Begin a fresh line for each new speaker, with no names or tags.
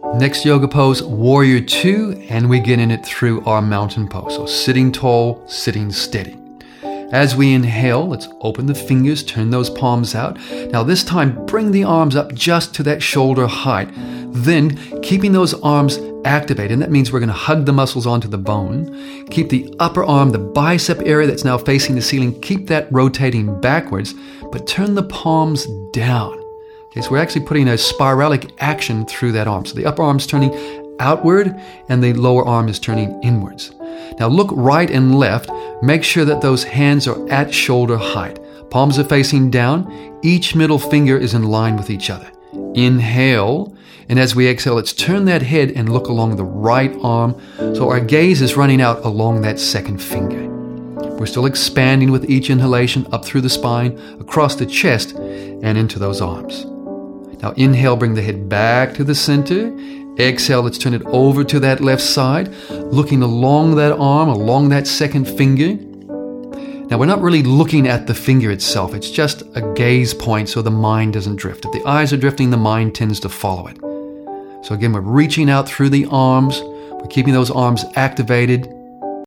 Next yoga pose, Warrior Two, and we get in it through our mountain pose. So sitting tall, sitting steady. As we inhale, let's open the fingers, turn those palms out. Now this time, bring the arms up just to that shoulder height. Then, keeping those arms activated, and that means we're going to hug the muscles onto the bone. Keep the upper arm, the bicep area that's now facing the ceiling, keep that rotating backwards, but turn the palms down. Okay, so we're actually putting a spiralic action through that arm. So the upper arm's turning outward and the lower arm is turning inwards. Now look right and left. Make sure that those hands are at shoulder height. Palms are facing down. Each middle finger is in line with each other. Inhale. And as we exhale, let's turn that head and look along the right arm. So our gaze is running out along that second finger. We're still expanding with each inhalation up through the spine, across the chest, and into those arms. Now inhale, bring the head back to the center. Exhale, let's turn it over to that left side, looking along that arm, along that second finger. Now we're not really looking at the finger itself. It's just a gaze point so the mind doesn't drift. If the eyes are drifting, the mind tends to follow it. So again, we're reaching out through the arms. We're keeping those arms activated.